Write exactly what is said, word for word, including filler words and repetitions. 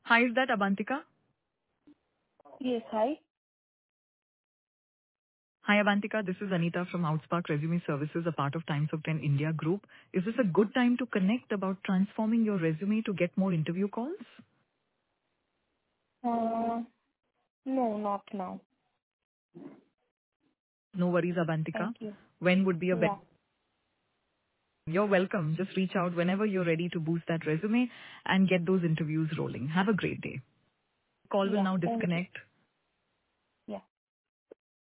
Hi, is that Abantika? Yes, hi. Hi, Abantika. This is Anita from Outspark Resume Services, a part of Times of ten India Group. Is this a good time to connect about transforming your resume to get more interview calls? Uh, no, not now. No worries, Abantika. Thank you. When would be a better? Yeah, You're welcome. Just reach out whenever you're ready to boost that resume and get those interviews rolling. Have a great day. Call will yeah, now thank you. disconnect.